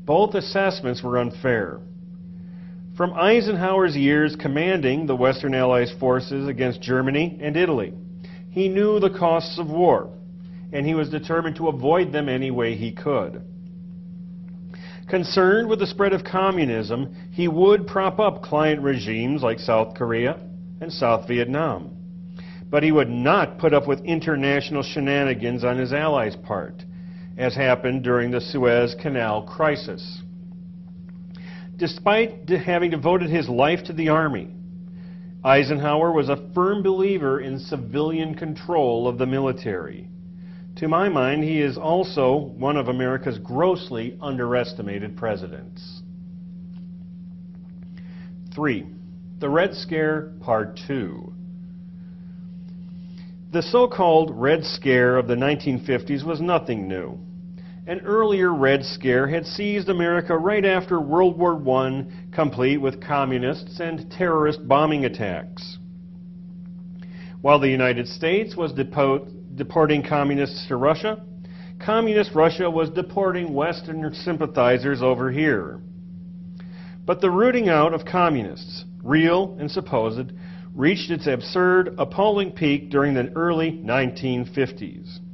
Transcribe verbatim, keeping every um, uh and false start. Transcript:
Both assessments were unfair. From Eisenhower's years commanding the Western Allies forces against Germany and Italy, he knew the costs of war, and he was determined to avoid them any way he could. Concerned with the spread of communism, he would prop up client regimes like South Korea and South Vietnam. But he would not put up with international shenanigans on his allies' part, as happened during the Suez Canal crisis. Despite having devoted his life to the Army, Eisenhower was a firm believer in civilian control of the military. To my mind, he is also one of America's grossly underestimated presidents. Three, the Red Scare, Part Two. The so-called Red Scare of the nineteen fifties was nothing new. An earlier Red Scare had seized America right after World War One, complete with communists and terrorist bombing attacks. While the United States was depo- deporting communists to Russia, Communist Russia was deporting Western sympathizers over here. But the rooting out of communists, real and supposed, reached its absurd, appalling peak during the early nineteen fifties.